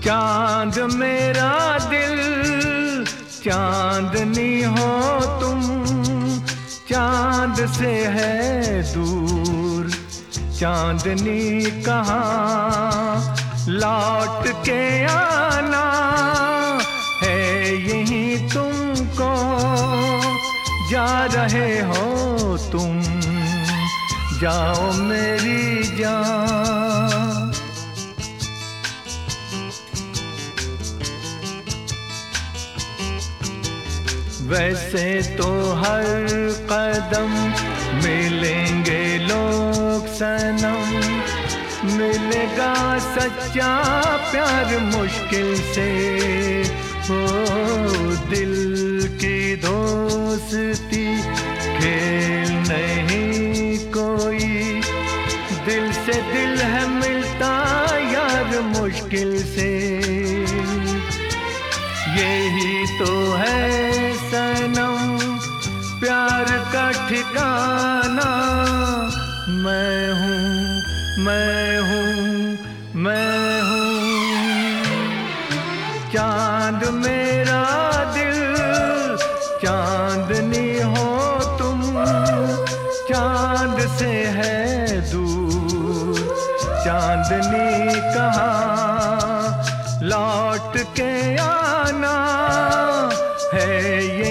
चांद मेरा दिल चांदनी हो तुम, चांद से है दूर चांदनी कहाँ, लौट के आना है यहीं तुमको, जा रहे हो तुम, जाओ मेरी जान। वैसे तो हर कदम मिलेंगे लोग सनम, मिलेगा सच्चा प्यार मुश्किल से, हो दिल की दोस्ती खेल नहीं कोई, दिल से दिल है मिलता यार मुश्किल से, यही तो है सनम प्यार का ठिकाना। मैं हूँ, मैं हूँ, मैं हूँ चांद मेरा दिल, चांदनी हो तुम, चांद से है दूर चांदनी कहाँ, लौट के आना है